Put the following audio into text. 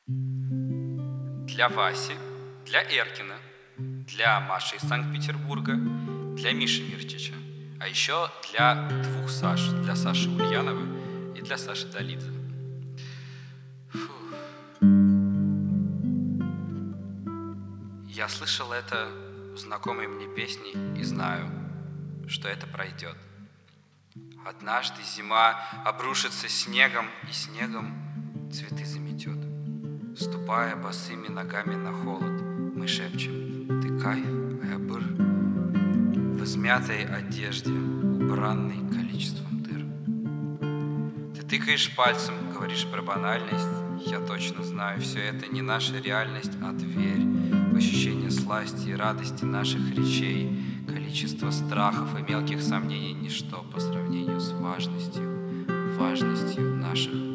Для Васи, для Эркина, для Маши из Санкт-Петербурга, для Миши Мирчича, а еще для двух Саш, для Саши Ульяновой и для Саши Долидзе. Я слышал это в знакомой мне песне и знаю, что это пройдет. Однажды зима обрушится снегом, и снегом цветы заметет. Ступая босыми ногами на холод, мы шепчем: ты кайф, а я быр. В измятой одежде, убранной количеством дыр. Ты тыкаешь пальцем, говоришь про банальность. Я точно знаю, все это не наша реальность, а дверь в ощущение сласти и радости наших речей. Количество страхов и мелких сомнений — ничто по сравнению с важностью наших